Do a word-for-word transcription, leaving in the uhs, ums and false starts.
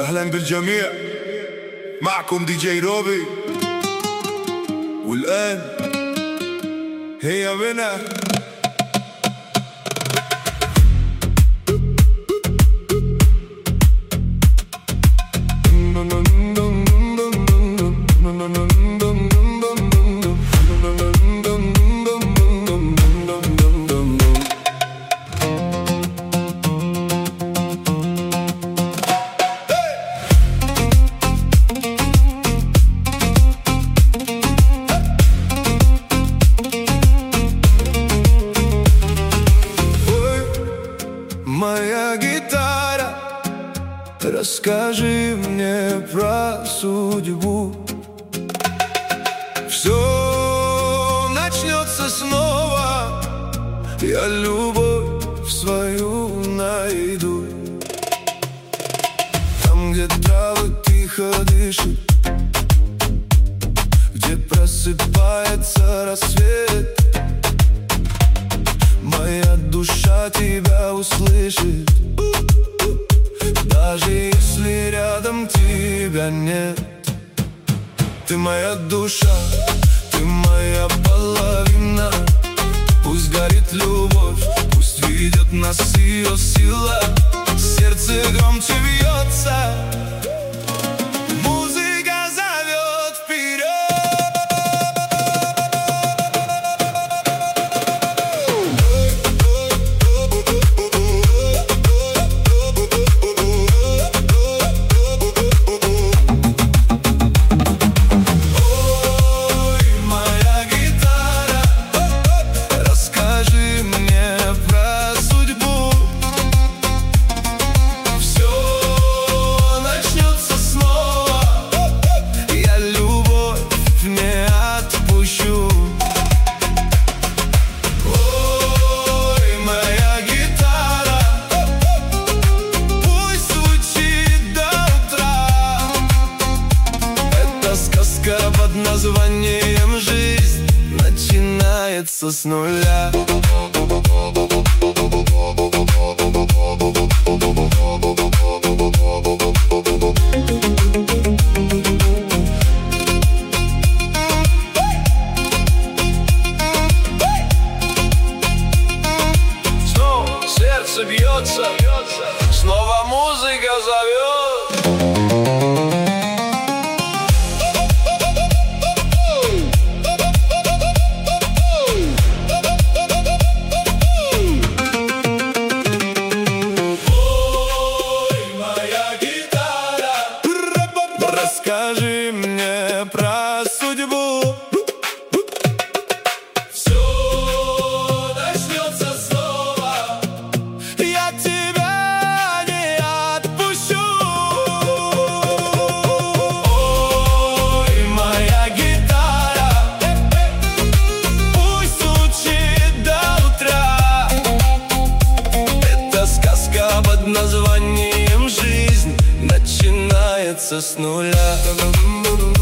أهلا بالجميع، معكم دي جي روبي، والآن هيا بنا. Моя гитара, расскажи мне про судьбу. Все начнется снова, я любовь свою найду. Там, где травы тихо дышат, где просыпается рассвет, моя душа тебя услышит, даже если рядом тебя нет. Ты моя душа, ты моя половина. Пусть горит любовь, пусть ведет нас ее сила. Сердце громче бьется, музыка зовет вперед. Под названием «Жизнь» начинается с нуля. Снова сердце бьется, снова музыка зовет. Расскажи мне про судьбу. Все начнется снова, я тебя не отпущу. Ой, моя гитара, пусть звучит до утра. Это сказка под названием «Жизнь» начинается с нуля.